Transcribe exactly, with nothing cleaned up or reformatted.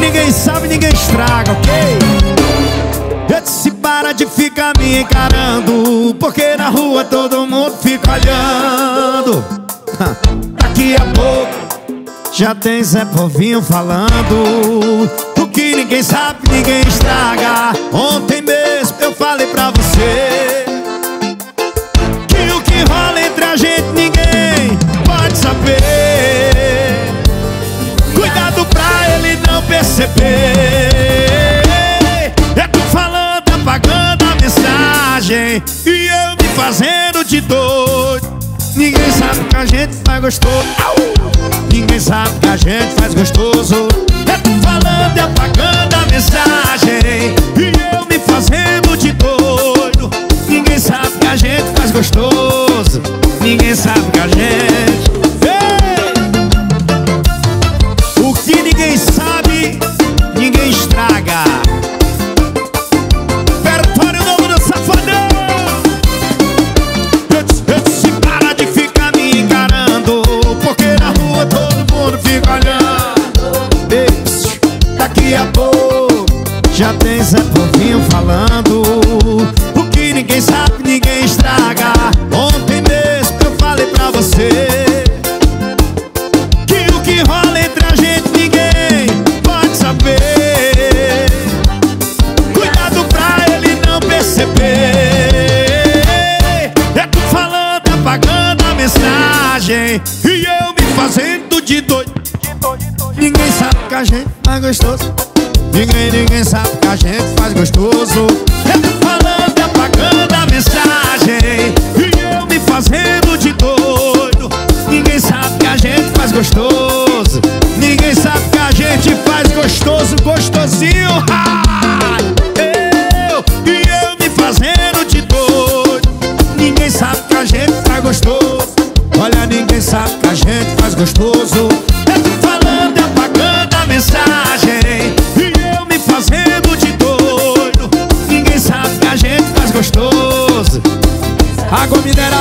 ninguém sabe, ninguém estraga, ok? Eu disse para de ficar me encarando, porque na rua todo mundo fica olhando. Daqui a pouco já tem Zé Povinho falando. O que ninguém sabe, ninguém estraga. Ontem mesmo eu falei pra você que o que rola entre a gente ninguém pode saber. Cuidado pra ele não perceber. É tu falando, apagando a mensagem, e eu me fazendo de doido. Ninguém sabe que a gente faz gostoso. Ninguém sabe que a gente faz gostoso. É tu falando e apagando a mensagem, e eu me fazendo de doido. Ninguém sabe que a gente faz gostoso. Ninguém sabe que a gente... Ei! O que ninguém sabe, ninguém estraga. Repertório novo do Safadão. Eu disse, eu disse para de ficar me encarando, porque na rua todo mundo fica olhando. Ei, daqui a pouco já tem Zé Povinho falando. O que ninguém sabe, ninguém estraga. Ontem mesmo eu falei pra você que o que rola entre a gente ninguém pode saber. Cuidado pra ele não perceber. É tu falando, apagando a mensagem, e eu me fazendo de doido. Ninguém sabe que a gente faz gostoso. Ninguém, ninguém sabe que a gente faz gostoso. É tu falando, apagando a mensagem, e eu me fazendo de doido. Ninguém sabe que a gente faz gostoso. Ninguém sabe que a gente faz gostoso, gostosinho. Ah, eu, e eu me fazendo de doido. Ninguém sabe que a gente faz gostoso. Olha, ninguém sabe que a gente faz gostoso. É tu falando e apagando a mensagem, e eu me fazendo de doido. Ninguém sabe que a gente faz gostoso. Água mineral